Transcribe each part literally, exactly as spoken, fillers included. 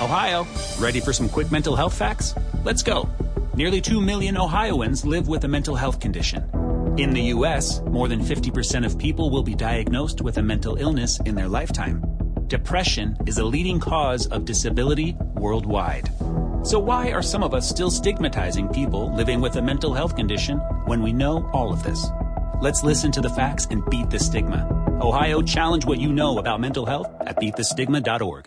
Ohio, ready for some quick mental health facts? Let's go. Nearly two million Ohioans live with a mental health condition. In the U S, more than fifty percent of people will be diagnosed with a mental illness in their lifetime. Depression is a leading cause of disability worldwide. So why are some of us still stigmatizing people living with a mental health condition when we know all of this? Let's listen to the facts and beat the stigma. Ohio, challenge what you know about mental health at beat the stigma dot org.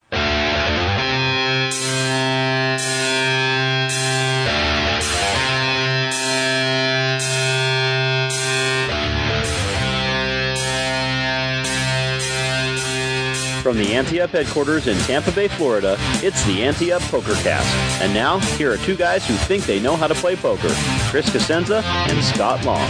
From the Ante Up headquarters in Tampa Bay, Florida, it's the Ante Up PokerCast. And now, here are two guys who think they know how to play poker, Chris Cosenza and Scott Long.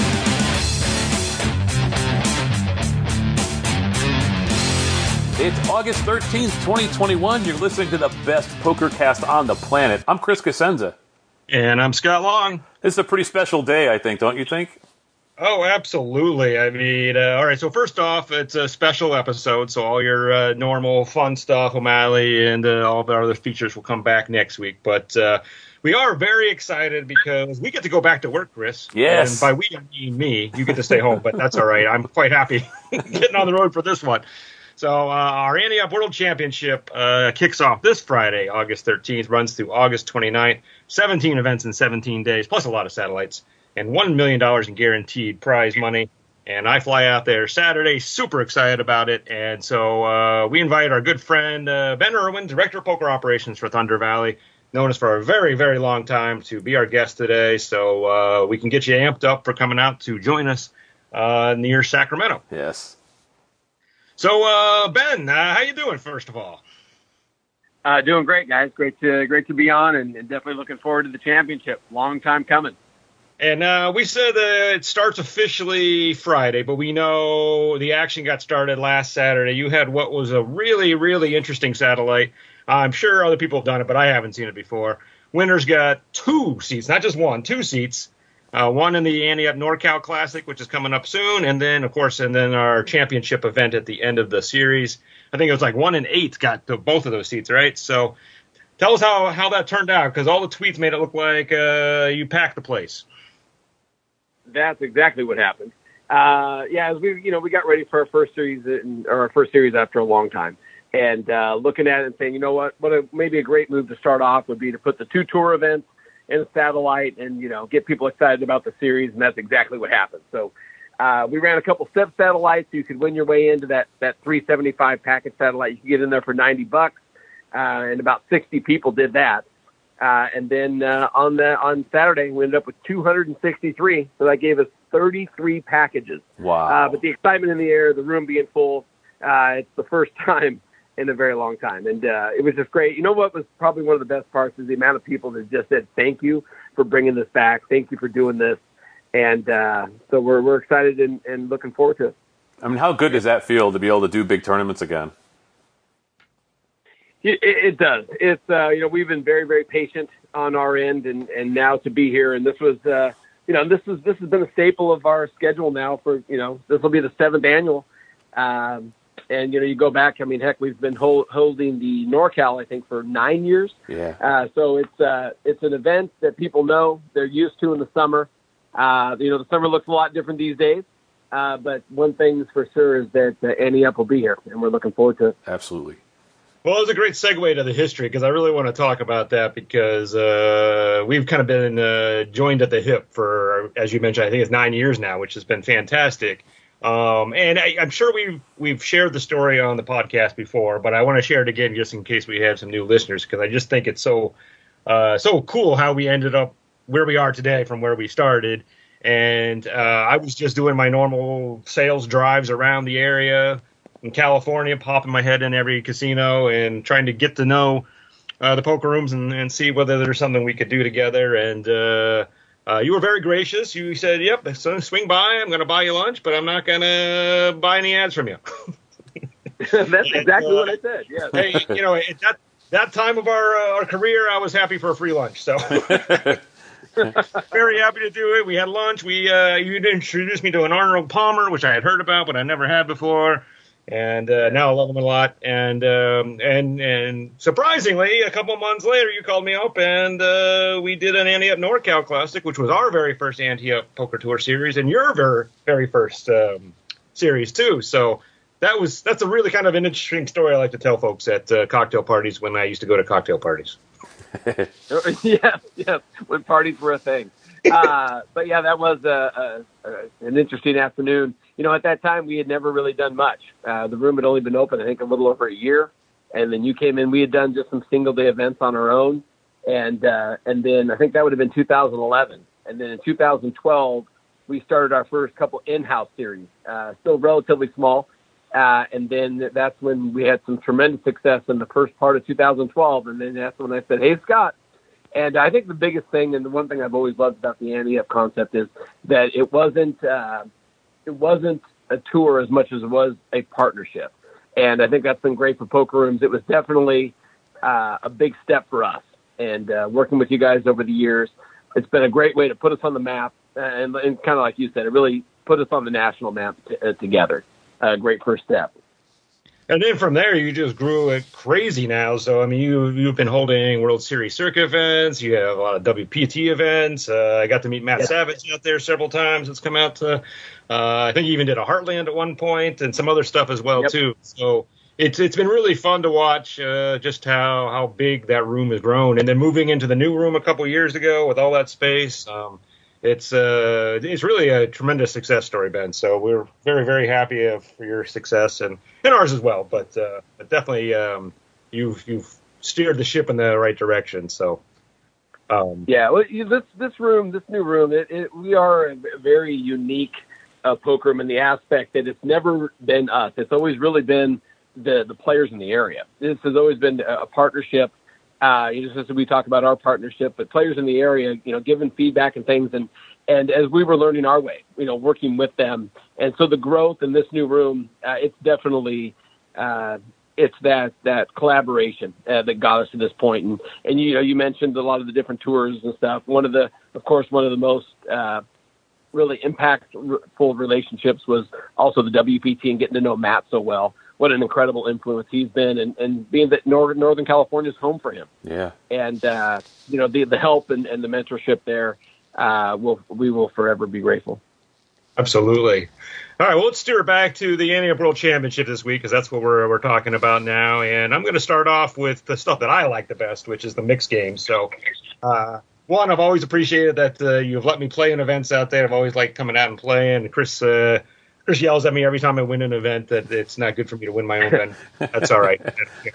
It's August thirteenth, twenty twenty-one. You're listening to the best PokerCast on the planet. I'm Chris Cosenza. And I'm Scott Long. This is a pretty special day, I think, don't you think? Oh, absolutely. I mean, uh, all right, so first off, it's a special episode, so all your uh, normal fun stuff, O'Malley, and uh, all of our other features will come back next week. But uh, we are very excited because we get to go back to work, Chris. Yes. And by we, I mean me. You get to stay home, but that's all right. I'm quite happy getting on the road for this one. So uh, our Ante Up World Championship uh, kicks off this Friday, August thirteenth, runs through August twenty-ninth, seventeen events in seventeen days, plus a lot of satellites. And one million dollars in guaranteed prize money. And I fly out there Saturday, super excited about it. And so uh, we invite our good friend uh, Ben Irwin, Director of Poker Operations for Thunder Valley, known us for a very, very long time, to be our guest today. So uh, we can get you amped up for coming out to join us uh, near Sacramento. Yes. So, uh, Ben, uh, how you doing, first of all? Uh, doing great, guys. Great to great to be on, and, and definitely looking forward to the championship. Long time coming. And uh, we said uh, it starts officially Friday, but we know the action got started last Saturday. You had what was a really, really interesting satellite. I'm sure other people have done it, but I haven't seen it before. Winners got two seats, not just one, two seats. Uh, one in the Ante Up NorCal Classic, which is coming up soon, and then, of course, and then our championship event at the end of the series. I think it was like one and eight got the, both of those seats, right? So tell us how, how that turned out, because all the tweets made it look like uh, you packed the place. That's exactly what happened. Uh, yeah, as we, you know, we got ready for our first series, in, or our first series after a long time, and uh, looking at it and saying, you know what, what a, maybe a great move to start off would be to put the two tour events in a satellite, and you know, get people excited about the series, and that's exactly what happened. So uh, we ran a couple step satellites. So you could win your way into that that three seventy-five package satellite. You could get in there for ninety bucks, uh, and about sixty people did that. Uh, and then uh, on the on Saturday, we ended up with two hundred sixty-three. So that gave us thirty-three packages. Wow! Uh, but the excitement in the air, the room being full, uh, it's the first time in a very long time, and uh, it was just great. You know what was probably one of the best parts is the amount of people that just said thank you for bringing this back, thank you for doing this, and uh, so we're we're excited and, and looking forward to it. I mean, how good does that feel to be able to do big tournaments again? It, it does. It's uh, you know, we've been very, very patient on our end, and, and now to be here, and this was uh, you know this is this has been a staple of our schedule now for you know this will be the seventh annual, um, and you know you go back. I mean, heck, we've been hold, holding the NorCal I think for nine years. Yeah. Uh, so it's uh, it's an event that people know they're used to in the summer. Uh, you know, the summer looks a lot different these days, uh, but one thing's for sure is that uh, Ante Up will be here, and we're looking forward to it. Absolutely. Well, it was a great segue to the history, because I really want to talk about that, because uh, we've kind of been uh, joined at the hip for, as you mentioned, I think it's nine years now, which has been fantastic. Um, and I, I'm sure we've, we've shared the story on the podcast before, but I want to share it again just in case we have some new listeners, because I just think it's so uh, so cool how we ended up where we are today from where we started. And uh, I was just doing my normal sales drives around the area in California, popping my head in every casino and trying to get to know uh, the poker rooms and, and see whether there's something we could do together. And uh, uh, you were very gracious. You said, yep, so swing by. I'm going to buy you lunch, but I'm not going to buy any ads from you. That's exactly and, uh, what I said, yeah. Hey, you know, at that, that time of our, uh, our career, I was happy for a free lunch. So very happy to do it. We had lunch. We uh, You introduced me to an Arnold Palmer, which I had heard about, but I never had before. And uh, now I love them a lot. And um, and and surprisingly, a couple months later, you called me up, and uh, we did an Ante Up NorCal Classic, which was our very first Ante Up Poker Tour series, and your very very first um, series too. So that was that's a really kind of an interesting story I like to tell folks at uh, cocktail parties when I used to go to cocktail parties. yes, yes, when parties were a thing. Uh, but yeah, that was a, a, a, an interesting afternoon. You know, at that time, we had never really done much. Uh, the room had only been open, I think, a little over a year. And then you came in. We had done just some single-day events on our own. And uh, and then I think that would have been two thousand eleven. And then in two thousand twelve, we started our first couple in-house series, uh, still relatively small. Uh, and then that's when we had some tremendous success in the first part of two thousand twelve. And then that's when I said, hey, Scott. And I think the biggest thing, and the one thing I've always loved about the Ante Up concept is that it wasn't uh, it wasn't a tour as much as it was a partnership. And I think that's been great for poker rooms. It was definitely uh, a big step for us. And uh, working with you guys over the years, it's been a great way to put us on the map. And, and kind of like you said, it really put us on the national map t- uh, together. A uh, great first step. And then from there, you just grew it crazy now. So, I mean, you, you've been holding World Series circuit events. You have a lot of W P T events. Uh, I got to meet Matt yeah. Savage out there several times. It's come out to, uh, I think you even did a Heartland at one point and some other stuff as well, yep. too. So it's it's been really fun to watch uh, just how, how big that room has grown. And then moving into the new room a couple years ago with all that space, um, It's uh, it's really a tremendous success story, Ben. So we're very, very happy of, for your success and, and ours as well. But, uh, but definitely um, you've you've steered the ship in the right direction. So um, yeah, well, this this room, this new room, it, it, we are a very unique uh, poker room in the aspect that it's never been us. It's always really been the the players in the area. This has always been a partnership. Uh, you know, just as we talk about our partnership, but players in the area, you know, giving feedback and things. And, and as we were learning our way, you know, working with them. And so the growth in this new room, uh, it's definitely, uh, it's that, that collaboration uh, that got us to this point. And, and, you know, you mentioned a lot of the different tours and stuff. One of the, of course, one of the most, uh, really impactful relationships was also the W P T and getting to know Matt so well. What an incredible influence he's been, and, and being that Northern, Northern California is home for him. Yeah. And, uh, you know, the, the help and, and the mentorship there, uh, will, we will forever be grateful. Absolutely. All right, well, let's steer back to the Ante Up World Championship this week, because that's what we're we're talking about now. And I'm going to start off with the stuff that I like the best, which is the mixed games. So, uh, one, I've always appreciated that uh, you've let me play in events out there. I've always liked coming out and playing. Chris uh, Chris yells at me every time I win an event that it's not good for me to win my own event. That's all right.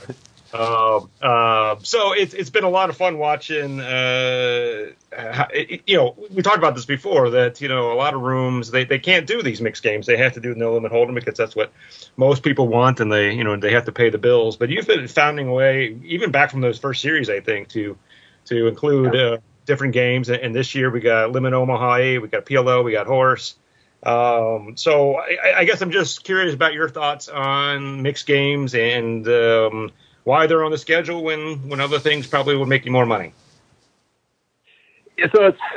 Um, uh, so it's it's been a lot of fun watching. Uh, it, you know, we talked about this before that you know a lot of rooms they, they can't do these mixed games. They have to do no limit hold'em because that's what most people want, and they you know they have to pay the bills. But you've been finding a way, even back from those first series, I think, to to include uh, different games. And this year we got Limit Omaha eight, we got P L O, we got Horse. Um, so I, I guess I'm just curious about your thoughts on mixed games and um, why they're on the schedule when, when other things probably would make you more money. Yeah, so it's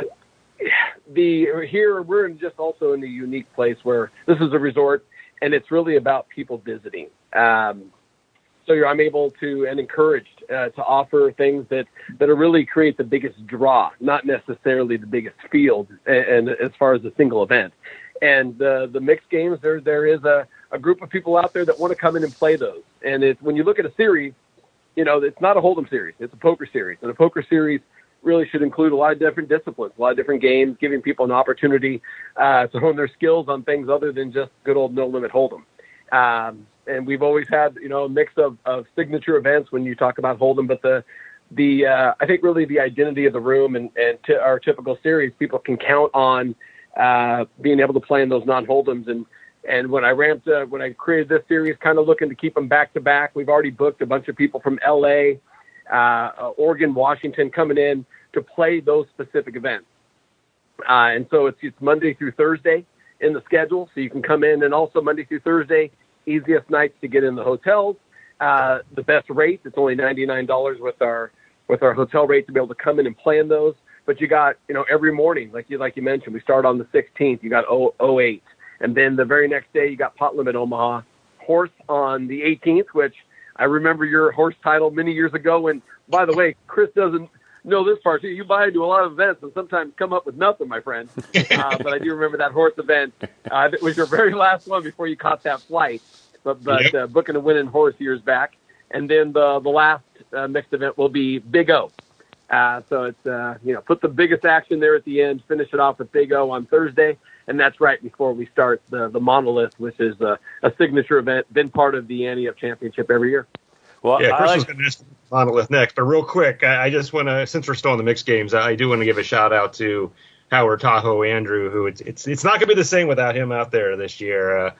the here we're in just also in a unique place where this is a resort and it's really about people visiting. Um, so you're, I'm able to and encouraged uh, to offer things that, that are really create the biggest draw, not necessarily the biggest field, and, and as far as a single event. And uh, the mixed games, there there is a, a group of people out there that want to come in and play those. And it's, when you look at a series, you know, it's not a hold'em series. It's a poker series. And a poker series really should include a lot of different disciplines, a lot of different games, giving people an opportunity uh, to hone their skills on things other than just good old no-limit hold'em. Um, and we've always had, you know, a mix of, of signature events when you talk about hold'em, but the the uh, I think really the identity of the room and, and t- our typical series, people can count on Uh, being able to play in those non-hold'ems. And, and when I ramped, uh, when I created this series, kind of looking to keep them back to back, we've already booked a bunch of people from L A, uh, Oregon, Washington coming in to play those specific events. Uh, and so it's, it's Monday through Thursday in the schedule. So you can come in, and also Monday through Thursday, easiest nights to get in the hotels, uh, the best rates. It's only ninety-nine dollars with our, with our hotel rate to be able to come in and play in those. But you got, you know, every morning, like you like you mentioned, we start on the sixteenth. You got oh eight, and then the very next day you got Pot Limit Omaha, horse on the eighteenth, which I remember your horse title many years ago. And by the way, Chris doesn't know this part. You buy into a lot of events and sometimes come up with nothing, my friend. Uh, but I do remember that horse event. Uh, it was your very last one before you caught that flight. But, but Yep. uh, booking a winning horse years back. And then the the last uh, mixed event will be Big O. Uh, so it's, uh, you know, put the biggest action there at the end, finish it off with Big O on Thursday. And that's right before we start the, the Monolith, which is a, a signature event, been part of the Ante Up Championship every year. Well, Yeah, I Chris like, was going to ask Monolith next, but real quick, I, I just want to, since we're still in the mixed games, I do want to give a shout out to Howard Tahoe Andrew, who it's it's it's not going to be the same without him out there this year. Uh,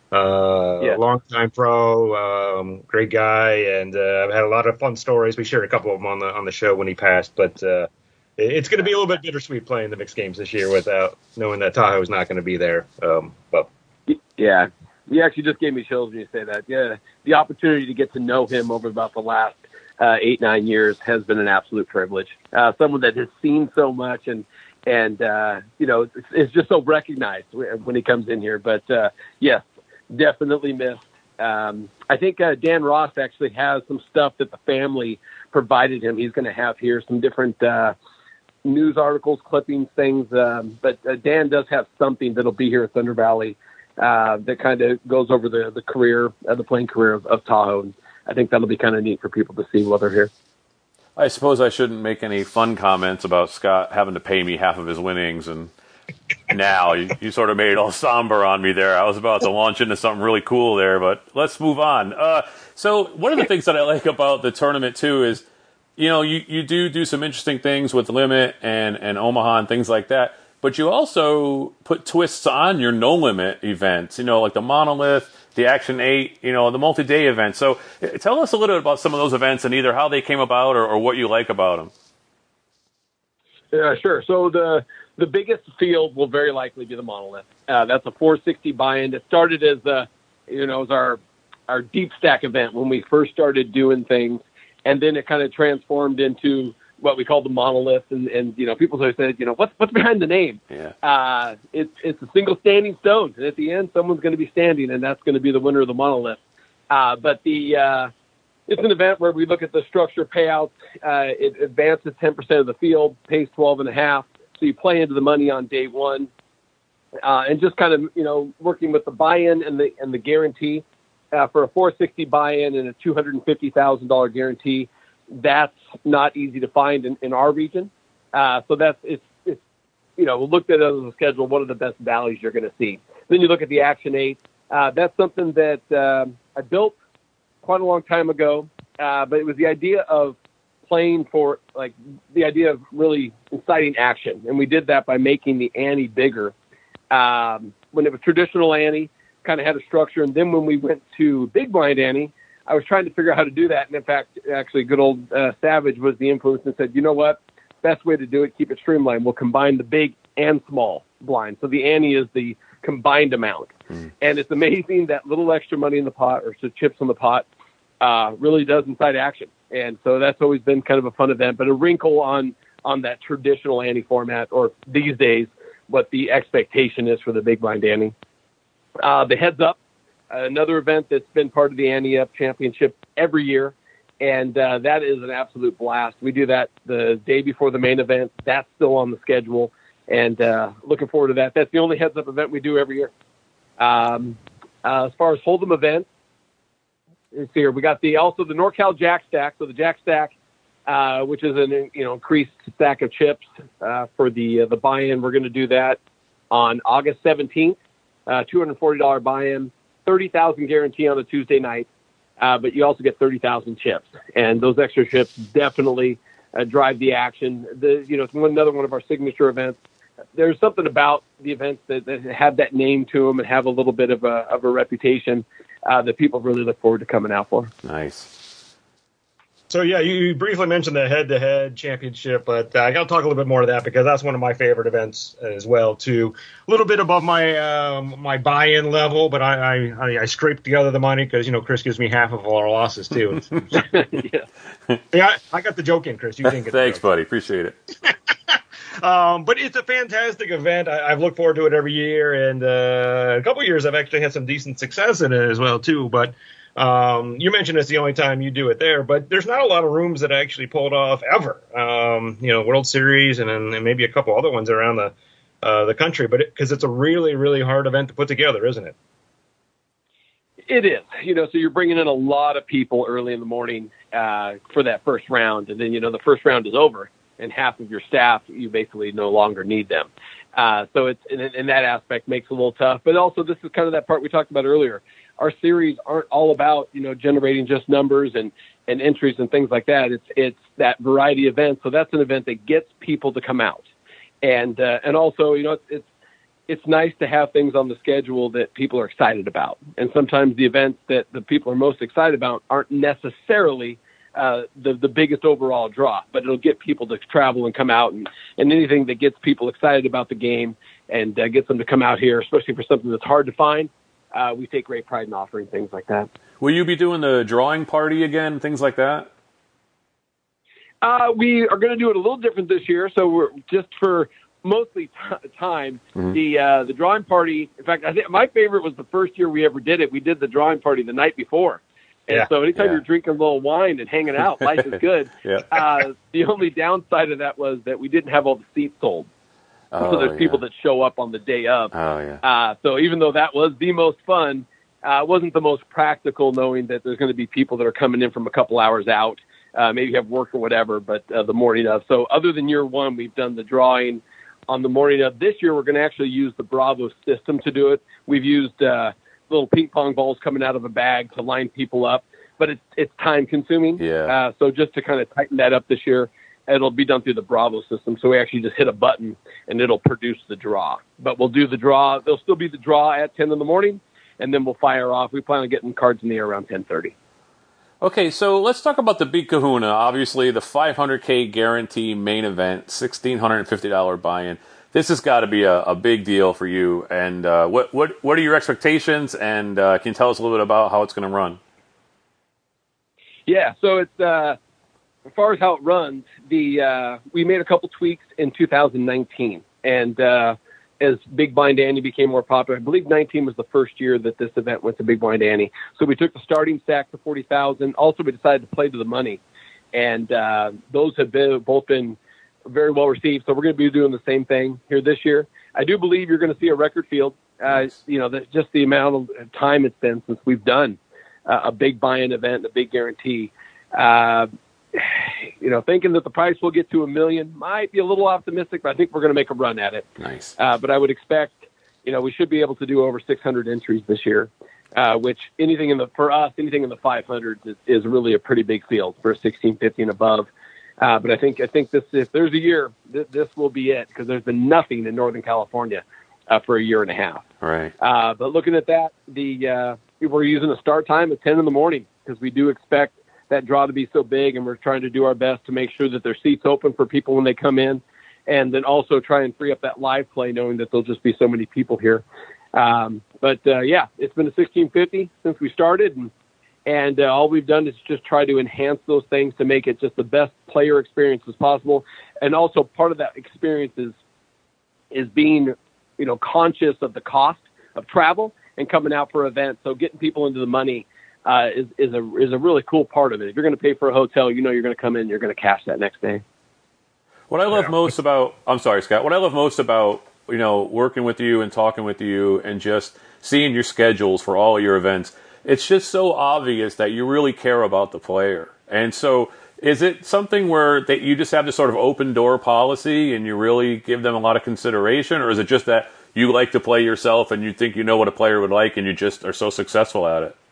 uh, Yeah. Longtime pro, um, great guy, and uh, I've had a lot of fun stories. We shared a couple of them on the on the show when he passed, but uh, it- it's going to be a little bit bittersweet playing the mixed games this year without knowing that Tahoe's not going to be there. Um, but Yeah. You actually just gave me chills when you say that. Yeah. The opportunity to get to know him over about the last uh, eight, nine years has been an absolute privilege. Uh, someone that has seen so much and, and uh, you know, it's, it's just so recognized when he comes in here. But, uh, yes, definitely missed. Um, I think uh, Dan Ross actually has some stuff that the family provided him. He's going to have here some different uh, news articles, clippings, things. Um, but uh, Dan does have something that'll be here at Thunder Valley uh, that kind of goes over the, the career, uh, the playing career of, of Tahoe. And I think that'll be kind of neat for people to see while they're here. I suppose I shouldn't make any fun comments about Scott having to pay me half of his winnings, and now you, you sort of made it all somber on me there. I was about to launch into something really cool there, but let's move on. Uh, so one of the things that I like about the tournament too is, you know, you, you do do some interesting things with Limit and, and Omaha and things like that, but you also put twists on your no limit events, you know, like the Monolith, the Action eight, you know, the multi-day events. So uh, tell us a little bit about some of those events and either how they came about or, or what you like about them. Yeah, sure. So the the biggest field will very likely be the Monolith. Uh, that's a four sixty buy-in. It started as a, you know, as our our deep stack event when we first started doing things, and then it kind of transformed into what we call the Monolith. And, and you know, people have said, you know, what's what's behind the name? Yeah. Uh, it's it's a single standing stone, and at the end, someone's going to be standing, and that's going to be the winner of the Monolith. Uh, but the uh, it's an event where we look at the structure payouts. Uh, it advances ten percent of the field, pays twelve and a half. So you play into the money on day one, uh, and just kind of, you know, working with the buy-in and the, and the guarantee, uh, for a four sixty buy-in and a two hundred fifty thousand dollars guarantee. That's not easy to find in, in our region. Uh, so that's, it's, it's, you know, looked at as a schedule, one of the best values you're going to see. Then you look at the Action eight. Uh, that's something that, um, I built quite a long time ago. Uh, but it was the idea of playing for, like, the idea of really inciting action. And we did that by making the ante bigger. Um, when it was traditional ante, kind of had a structure. And then when we went to big blind ante, I was trying to figure out how to do that. And in fact, actually good old uh, Savage was the influence and said, you know what, best way to do it, keep it streamlined. We'll combine the big and small blind. So the ante is the combined amount. Mm. And it's amazing that little extra money in the pot or so chips on the pot uh, really does incite action. And so that's always been kind of a fun event, but a wrinkle on, on that traditional ante format, or these days, what the expectation is for the big blind ante. Uh, the Heads Up, another event that's been part of the Ante Up Championship every year, and uh, that is an absolute blast. We do that the day before the main event. That's still on the schedule, and uh, looking forward to that. That's the only Heads Up event we do every year. Um, uh, as far as Hold'em events, let's see here. We got the also the NorCal Jack Stack. So the Jack Stack, uh, which is an you know increased stack of chips uh, for the uh, the buy-in. We're going to do that on August seventeenth. Uh, two hundred forty dollars buy-in, thirty thousand guarantee on a Tuesday night, uh, but you also get thirty thousand chips, and those extra chips definitely uh, drive the action. The you know it's one, another one of our signature events. There's something about the events that, that have that name to them and have a little bit of a of a reputation uh, that people really look forward to coming out for. Nice. So, yeah, you briefly mentioned the head-to-head championship, but uh, I got to talk a little bit more of that because that's one of my favorite events as well, too. A little bit above my um, my buy-in level, but I, I, I scraped together the money because, you know, Chris gives me half of all our losses, too. yeah, yeah I, I got the joke in, Chris. You didn't get Thanks, the joke. buddy. Appreciate it. um, but it's a fantastic event. I, I've looked forward to it every year, and uh, a couple of years I've actually had some decent success in it as well too. But um, you mentioned it's the only time you do it there, but there's not a lot of rooms that actually pulled off ever. Um, you know, World Series and, and maybe a couple other ones around the uh, the country, but because it, it's a really really hard event to put together, isn't it? It is, you know, so you're bringing in a lot of people early in the morning uh, for that first round. And then, you know, the first round is over and half of your staff, you basically no longer need them. Uh, so it's in, in that aspect makes it a little tough. But also this is kind of that part we talked about earlier. Our series aren't all about, you know, generating just numbers and, and entries and things like that. It's, it's that variety event. So that's an event that gets people to come out. And, uh, and also, you know, it's, it's, it's nice to have things on the schedule that people are excited about. And sometimes the events that the people are most excited about aren't necessarily uh, the, the biggest overall draw, but it'll get people to travel and come out, and, and anything that gets people excited about the game and uh, gets them to come out here, especially for something that's hard to find. Uh, we take great pride in offering things like that. Will you be doing the drawing party again, things like that? Uh, we are going to do it a little different this year. So we're just for mostly t- time, mm-hmm. the uh, the drawing party. In fact, I think my favorite was the first year we ever did it. We did the drawing party the night before. And yeah. so anytime yeah. you're drinking a little wine and hanging out, life is good. yeah. uh, the only downside of that was that we didn't have all the seats sold. Oh, so there's yeah. people that show up on the day of. Oh, yeah. Uh, so even though that was the most fun, uh, it wasn't the most practical, knowing that there's going to be people that are coming in from a couple hours out, uh, maybe have work or whatever, but uh, the morning of. So other than year one, we've done the drawing on the morning of. This year, we're going to actually use the Bravo system to do it. We've used uh, little ping pong balls coming out of a bag to line people up, but it's it's time consuming. Yeah. Uh, so just to kind of tighten that up this year, it'll be done through the Bravo system. So we actually just hit a button and it'll produce the draw. But we'll do the draw. There'll still be the draw at ten in the morning, and then we'll fire off. We plan on getting cards in the air around ten thirty. Okay, so let's talk about the Big Kahuna. Obviously, the five hundred K guarantee main event, one thousand six hundred fifty dollars buy-in. This has got to be a, a big deal for you. And uh, what what what are your expectations? And uh, can you tell us a little bit about how it's going to run? Yeah, so it's uh, as far as how it runs, the uh, we made a couple tweaks in two thousand nineteen, and uh, as Big Blind Annie became more popular, I believe nineteen was the first year that this event went to Big Blind Annie. So we took the starting stack to forty thousand. Also, we decided to play to the money, and uh, those have been both been very well received. So we're going to be doing the same thing here this year. I do believe you're going to see a record field. Uh, nice. You know, that's just the amount of time it's been since we've done uh, a big buy-in event, a big guarantee. Uh, you know, thinking that the price will get to a million might be a little optimistic, but I think we're going to make a run at it. Nice. Uh, but I would expect, you know, we should be able to do over six hundred entries this year, uh, which anything in the, for us, anything in the five hundreds is, is really a pretty big field for sixteen fifty and above. Uh, but I think, I think this, if there's a year, this, this will be it, because there's been nothing in Northern California uh, for a year and a half. Right. Uh, but looking at that, the, uh, we're using a start time at ten in the morning, because we do expect that draw to be so big, and we're trying to do our best to make sure that there's seats open for people when they come in, and then also try and free up that live play, knowing that there'll just be so many people here. Um, but uh, yeah, it's been a sixteen fifty since we started, and and uh, all we've done is just try to enhance those things to make it just the best player experience as possible. And also part of that experience is is being, you know, conscious of the cost of travel and coming out for events. So getting people into the money Uh, is, is a is a really cool part of it. If you're going to pay for a hotel, you know you're going to come in, you're going to cash that next day. What I love yeah. most about, I'm sorry, Scott, what I love most about, you know, working with you and talking with you and just seeing your schedules for all your events, it's just so obvious that you really care about the player. And so is it something where that you just have this sort of open door policy and you really give them a lot of consideration, or is it just that you like to play yourself and you think you know what a player would like and you just are so successful at it?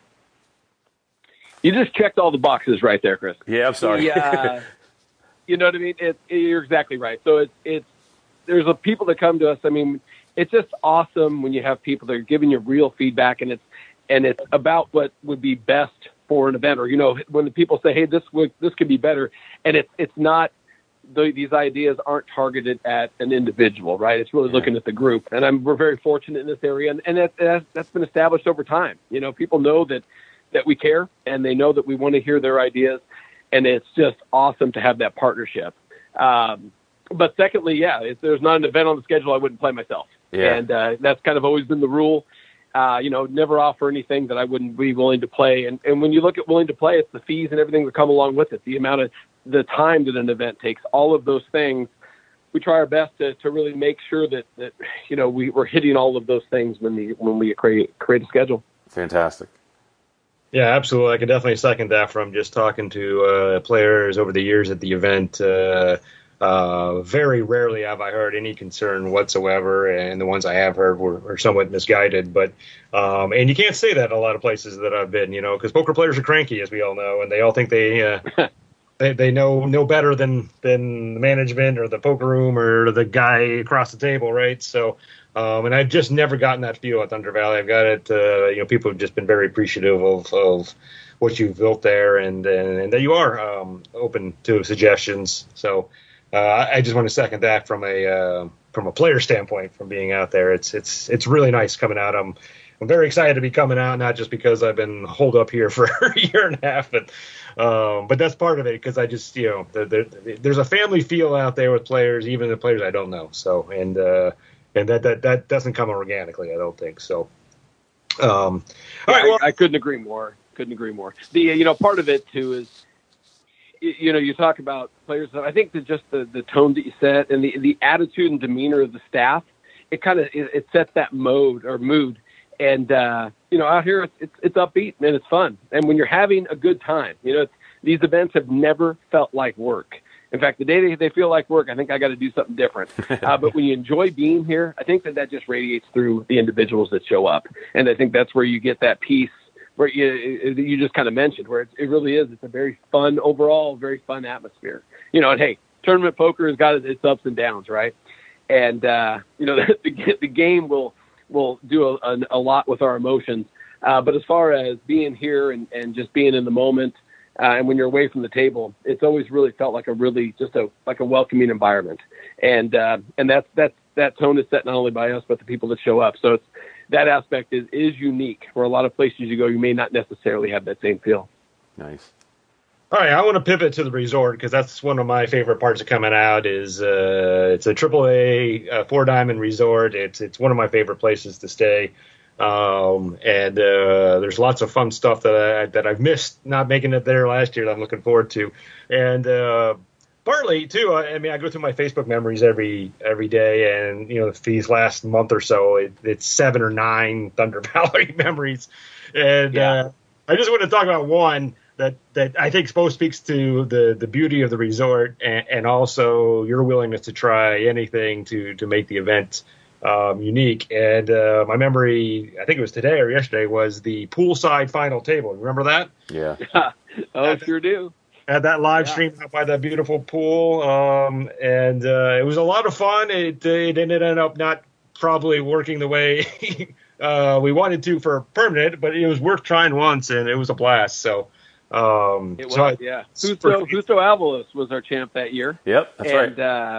You just checked all the boxes right there, Chris. Yeah, I'm sorry. Yeah, you know what I mean? It, it, you're exactly right. So it's, it's there's a people that come to us. I mean, it's just awesome when you have people that are giving you real feedback, and it's and it's about what would be best for an event. Or, you know, when the people say, hey, this would, this could be better, and it's it's not, the, these ideas aren't targeted at an individual, right? It's really yeah. looking at the group. And I'm, we're very fortunate in this area, and, and that, that's, that's been established over time. You know, people know that that we care, and they know that we want to hear their ideas, and it's just awesome to have that partnership. Um, but secondly, yeah, if there's not an event on the schedule, I wouldn't play myself. Yeah. And uh, that's kind of always been the rule. Uh, you know, never offer anything that I wouldn't be willing to play. And, and when you look at willing to play, it's the fees and everything that come along with it, the amount of the time that an event takes, all of those things. We try our best to, to really make sure that, that you know, we, we're hitting all of those things when we, when we create, create a schedule. Fantastic. Yeah, absolutely. I can definitely second that from just talking to uh, players over the years at the event. Uh, uh, very rarely have I heard any concern whatsoever, and the ones I have heard were, were somewhat misguided. But um, and you can't say that in a lot of places that I've been, you know, because poker players are cranky, as we all know, and they all think they uh, they, they know know better than than the management or the poker room or the guy across the table, right? So. Um, and I've just never gotten that feel at Thunder Valley. I've got it, uh, you know, people have just been very appreciative of, of what you've built there and, and, and that you are um, open to suggestions. So uh, I just want to second that from a uh, from a player standpoint, from being out there. It's it's it's really nice coming out. I'm I'm very excited to be coming out, not just because I've been holed up here for a year and a half, but um, but that's part of it because I just, you know, there, there, there's a family feel out there with players, even the players I don't know. So and uh, And that, that, that doesn't come organically, I don't think. So, um, all right. Well, I, I couldn't agree more. Couldn't agree more. The you know part of it too is you know you talk about players. I think that just the, the tone that you set and the the attitude and demeanor of the staff, it kind of it, it sets that mode or mood. And uh, you know out here it's, it's it's upbeat and it's fun. And when you're having a good time, you know it's, these events have never felt like work. In fact, the day they, they feel like work, I think I got to do something different. Uh, but when you enjoy being here, I think that that just radiates through the individuals that show up. And I think that's where you get that piece where you, you just kind of mentioned, where it's, it really is. It's a very fun, overall, very fun atmosphere. You know, and hey, tournament poker has got its ups and downs, right? And, uh, you know, the, the game will will do a, a, a lot with our emotions. Uh, but as far as being here and, and just being in the moment, Uh, and when you're away from the table, it's always really felt like a really just a like a welcoming environment, and uh, and that's that's that tone is set not only by us but the people that show up. So it's that aspect is is unique. Where a lot of places you go, you may not necessarily have that same feel. Nice. All right, I want to pivot to the resort because that's one of my favorite parts of coming out. Is uh, it's a triple A uh, four diamond resort. It's it's one of my favorite places to stay. Um, and, uh, there's lots of fun stuff that I, that I've missed not making it there last year that I'm looking forward to. And, uh, partly too, I, I mean, I go through my Facebook memories every, every day and, you know, these last month or so, it, it's seven or nine Thunder Valley memories. And, yeah. uh, I just want to talk about one that, that I think both speaks to the, the beauty of the resort and, and also your willingness to try anything to, to make the event Um, unique. And uh, my memory, I think it was today or yesterday, was the poolside final table. Remember that? Yeah. oh, had sure do. Had that live yeah. stream out by that beautiful pool. Um, and uh, it was a lot of fun. It, it ended up not probably working the way uh, we wanted to for permanent, but it was worth trying once, and it was a blast. So, um, it was, so I, yeah. Justo, Justo Avalos was our champ that year. Yep, that's and, right. Uh,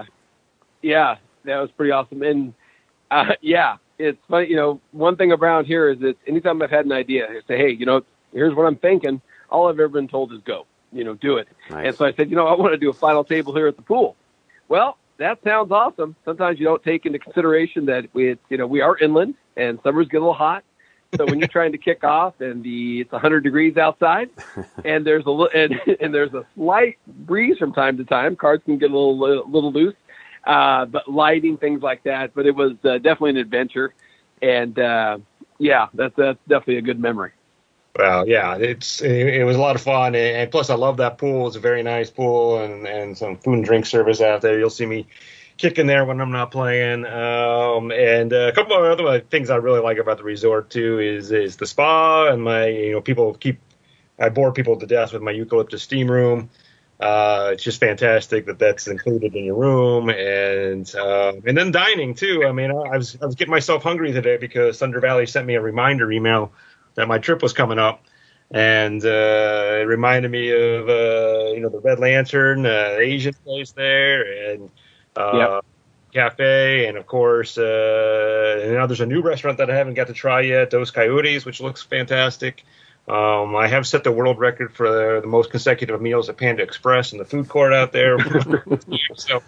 yeah, that was pretty awesome. And Uh, yeah, it's funny. You know, one thing around here is that anytime I've had an idea, I say, hey, you know, here's what I'm thinking. All I've ever been told is go, you know, do it. Nice. And so I said, you know, I want to do a final table here at the pool. Well, that sounds awesome. Sometimes you don't take into consideration that we, you know, we are inland and summers get a little hot. So when you're trying to kick off and the it's one hundred degrees outside and there's a and, and there's a slight breeze from time to time, cards can get a little a little loose. Uh, but lighting, things like that. But it was uh, definitely an adventure. And, uh, yeah, that's, that's definitely a good memory. Well, yeah, it's it, it was a lot of fun. And plus, I love that pool. It's a very nice pool and, and some food and drink service out there. You'll see me kicking there when I'm not playing. Um, and uh, a couple of other things I really like about the resort, too, is is the spa. And my, you know, people keep, I bore people to death with my eucalyptus steam room. Uh, it's just fantastic that that's included in your room, and uh, and then dining too. I mean, I was I was getting myself hungry today because Thunder Valley sent me a reminder email that my trip was coming up, and uh, it reminded me of uh, you know the Red Lantern, uh, Asian place there, and uh, yep. cafe, and of course, uh, and now there's a new restaurant that I haven't got to try yet, Dos Coyotes, which looks fantastic. Um, I have set the world record for the, the most consecutive meals at Panda Express in the food court out there. so,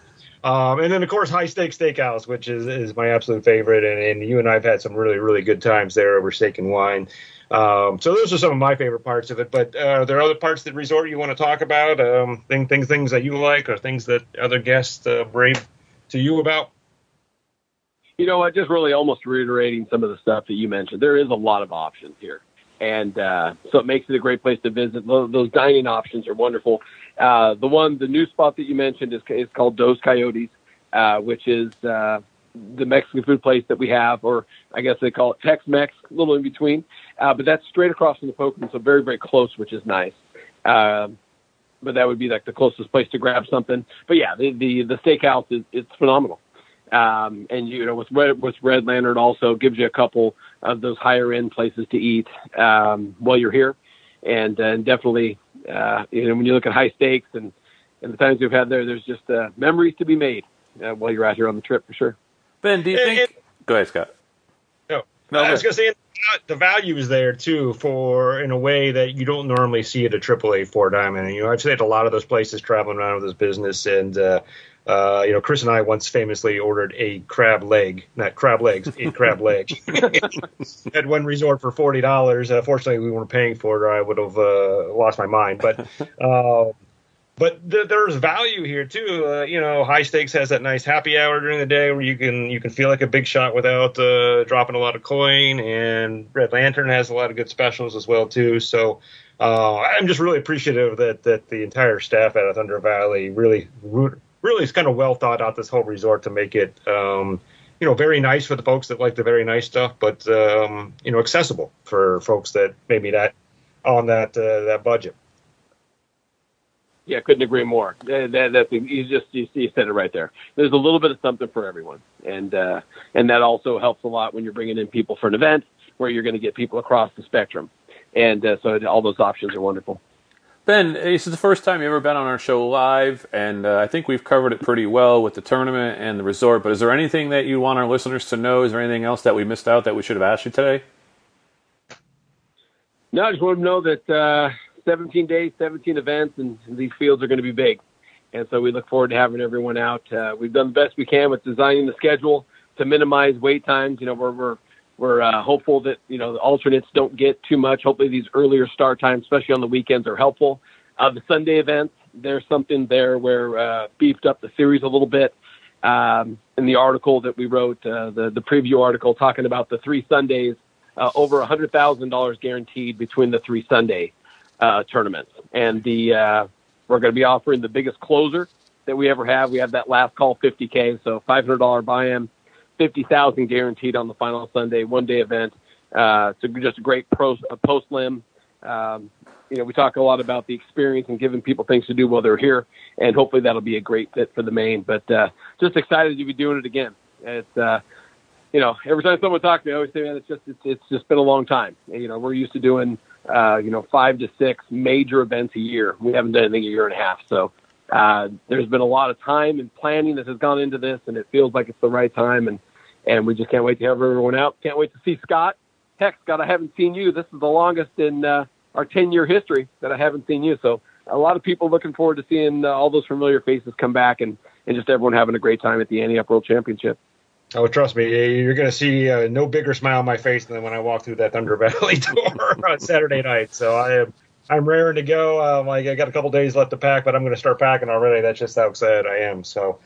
Um, and then, of course, High Stakes Steakhouse, which is, is my absolute favorite. And, and you and I have had some really, really good times there over steak and wine. Um, so those are some of my favorite parts of it. But uh, are there other parts of the resort you want to talk about? Um, thing, things, things that you like or things that other guests uh, brave to you about? You know what? Just really almost reiterating some of the stuff that you mentioned. There is a lot of options here. And uh, so it makes it a great place to visit. Those, those dining options are wonderful. Uh, the one, the new spot that you mentioned is, is called Dos Coyotes, uh, which is uh, the Mexican food place that we have, or I guess they call it Tex-Mex, a little in between. Uh, but that's straight across from the Pocono, so very, very close, which is nice. Uh, but that would be like the closest place to grab something. But yeah, the the, the steakhouse is it's phenomenal. Um, and you know, with Red, with Red Lantern also gives you a couple of those higher end places to eat um, while you're here, and, uh, and definitely, uh, you know, when you look at High Stakes and, and the times we've had there, there's just uh, memories to be made uh, while you're out here on the trip for sure. Ben, do you think? It, it, Go ahead, Scott. No, no I was going to say the value is there too, for in a way that you don't normally see at a triple A Four Diamond. And, you know, I've stayed at a lot of those places traveling around with this business, and uh, uh, you know, Chris and I once famously ordered a crab leg, not crab legs, a crab leg at one resort for forty dollars. Uh, fortunately, we weren't paying for it, or I would have uh, lost my mind. But uh, but th- there's value here too. Uh, you know, High Stakes has that nice happy hour during the day where you can you can feel like a big shot without uh, dropping a lot of coin. And Red Lantern has a lot of good specials as well too. So uh, I'm just really appreciative that that the entire staff at Thunder Valley really really is kind of well thought out this whole resort to make it um, you know very nice for the folks that like the very nice stuff, but um, you know accessible for folks that maybe not on that uh, that budget. Yeah, couldn't agree more. That, that, that's you just you, you said it right there. There's a little bit of something for everyone, and uh, and that also helps a lot when you're bringing in people for an event where you're going to get people across the spectrum, and uh, so all those options are wonderful. Ben, this is the first time you've ever been on our show live, and uh, I think we've covered it pretty well with the tournament and the resort. But is there anything that you want our listeners to know? Is there anything else that we missed out that we should have asked you today? No, I just want to know that. Uh, seventeen days, seventeen events, and these fields are going to be big. And so we look forward to having everyone out. Uh, we've done the best we can with designing the schedule to minimize wait times. You know, we're, we're, we're uh, hopeful that, you know, the alternates don't get too much. Hopefully these earlier start times, especially on the weekends, are helpful. Uh, the Sunday events, there's something there where uh, beefed up the series a little bit. Um, in the article that we wrote, uh, the, the preview article talking about the three Sundays, uh, over one hundred thousand dollars guaranteed between the three Sunday Uh, tournaments. And the uh, we're going to be offering the biggest closer that we ever have. We have that last call fifty K, so five hundred dollars buy-in, fifty thousand dollars guaranteed on the final Sunday, one-day event. Uh, it's just a great pro, a post-lim. Um, you know, we talk a lot about the experience and giving people things to do while they're here, and hopefully that'll be a great fit for the main. But uh, just excited to be doing it again. It's uh, you know, every time someone talks to me, I always say, man, it's just it's, it's just been a long time. And, you know, we're used to doing Uh, you know, five to six major events a year. We haven't done anything a year and a half. So uh, there's been a lot of time and planning that has gone into this, and it feels like it's the right time. And, and we just can't wait to have everyone out. Can't wait to see Scott. Heck, Scott, I haven't seen you. This is the longest in uh, our ten-year history that I haven't seen you. So a lot of people looking forward to seeing uh, all those familiar faces come back, and, and just everyone having a great time at the Ante-Up World Championship. Oh, trust me, you're going to see uh, no bigger smile on my face than when I walk through that Thunder Valley door on Saturday night. So I am, I'm raring to go. Um, like I got a couple days left to pack, but I'm going to start packing already. That's just how excited I am. So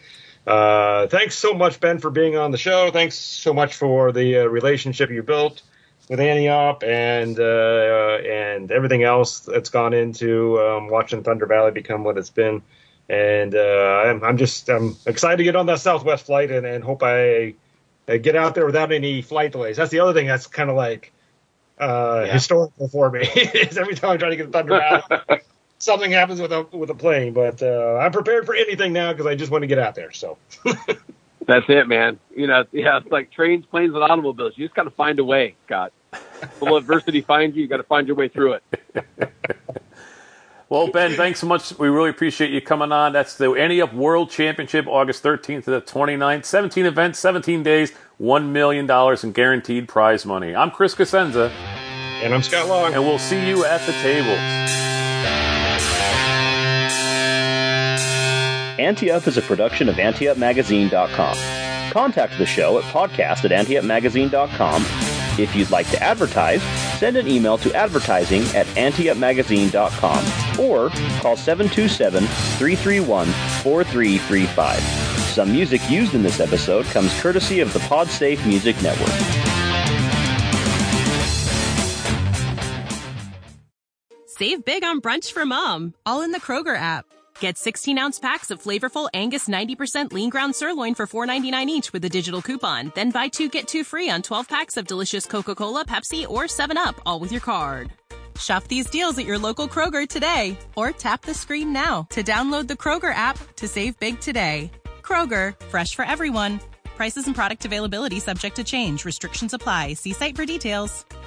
uh, thanks so much, Ben, for being on the show. Thanks so much for the uh, relationship you built with Ante-Up and uh, and everything else that's gone into um, watching Thunder Valley become what it's been. And uh, I'm, I'm just I'm excited to get on that Southwest flight and, and hope I, I get out there without any flight delays. That's the other thing that's kind of like uh, yeah. historical for me. Is every time I try to get to Thunder Valley, something happens with a with a plane. But uh, I'm prepared for anything now because I just want to get out there. So that's it, man. You know, yeah, it's like trains, planes, and automobiles. You just got to find a way, Scott. Will adversity find you? You got to find your way through it. Well, Ben, thanks so much. We really appreciate you coming on. That's the Ante-Up World Championship, August thirteenth to the twenty-ninth. seventeen events, seventeen days, one million dollars in guaranteed prize money. I'm Chris Cosenza. And I'm Scott Long. And we'll see you at the tables. Anti-Up is a production of anti up magazine dot com. Contact the show at podcast at anti up magazine dot com. If you'd like to advertise, send an email to advertising at anti up magazine dot com or call seven two seven, three three one, four three three five. Some music used in this episode comes courtesy of the PodSafe Music Network. Save big on brunch for mom, all in the Kroger app. Get sixteen-ounce packs of flavorful Angus ninety percent lean ground sirloin for four ninety-nine each with a digital coupon. Then buy two, get two free on twelve packs of delicious Coca-Cola, Pepsi, or seven up, all with your card. Shop these deals at your local Kroger today, or tap the screen now to download the Kroger app to save big today. Kroger, fresh for everyone. Prices and product availability subject to change. Restrictions apply. See site for details.